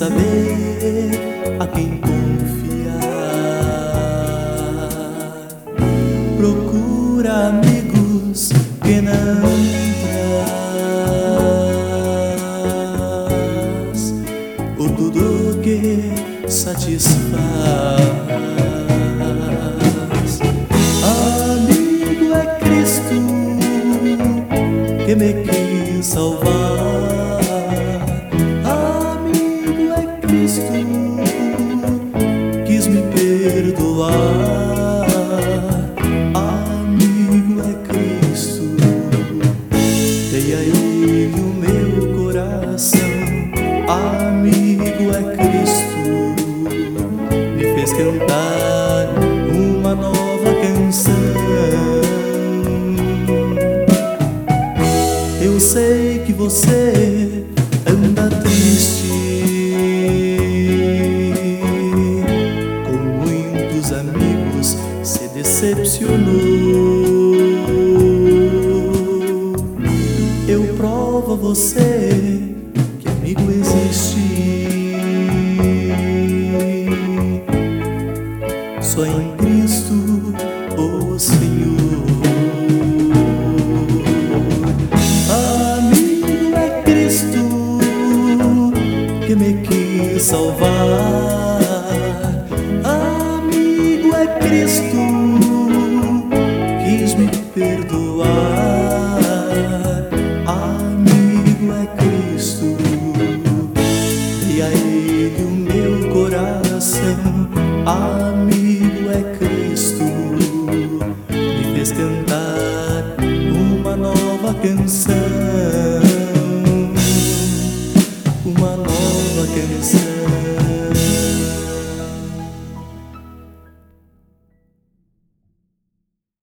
saber a quem confiar. Procura amigos que não traz por tudo que satisfaz. Amigo é Cristo que me quis salvar. Amigo é Cristo, quis me perdoar. Amigo é Cristo, dei a Ele o meu coração. Amigo é Cristo, me fez cantar uma nova canção. Eu sei que você anda triste, com muitos amigos se decepcionou. Eu provo a você que amigo existe. Só em Cristo o Senhor. Que me quis salvar. Amigo é Cristo, quis me perdoar. Amigo é Cristo, dei a Ele o meu coração. Amigo é Cristo, me fez cantar uma nova canção.